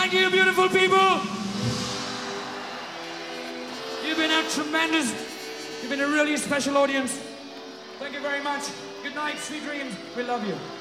Thank you, beautiful people. You've been a tremendous, you've been a really special audience. Thank you very much. Good night, sweet dreams. We love you.